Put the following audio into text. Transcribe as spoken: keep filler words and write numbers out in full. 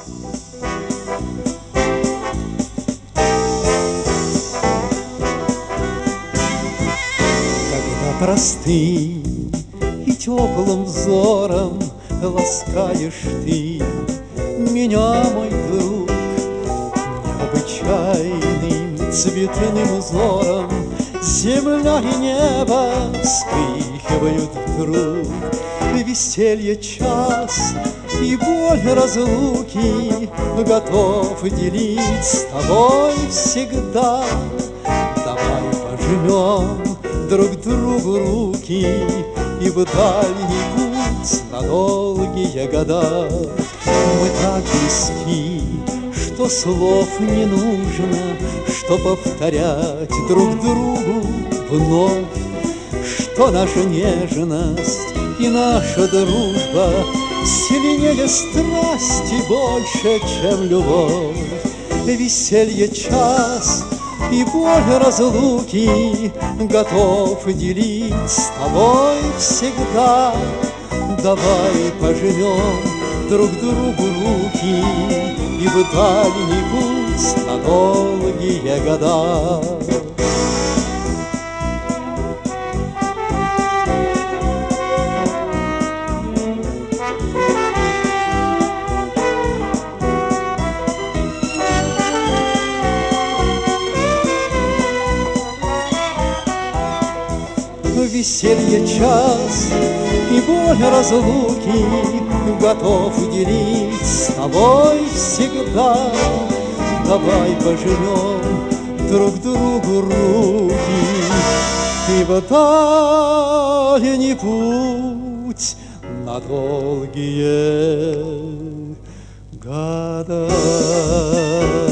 Простым и теплым взором ласкаешь ты меня, мой друг, необычайным цветным узором земля и небо вспыхивают вдруг. Веселье час и боль разлуки готов делить с тобой всегда. Давай пожмем друг другу руки и в дальний путь на долгие года. Мы так близки, что слов не нужно, что повторять друг другу вновь, что наша нежность и наша дружба сильнее страсти, больше, чем любовь. Веселье час и боль разлуки готов делить с тобой всегда. Давай пожмем друг другу руки и в дальний путь на долгие года. Веселье час и боль разлуки готов делить с тобой всегда. Давай пожмем друг другу руки и в дальний путь на долгие года.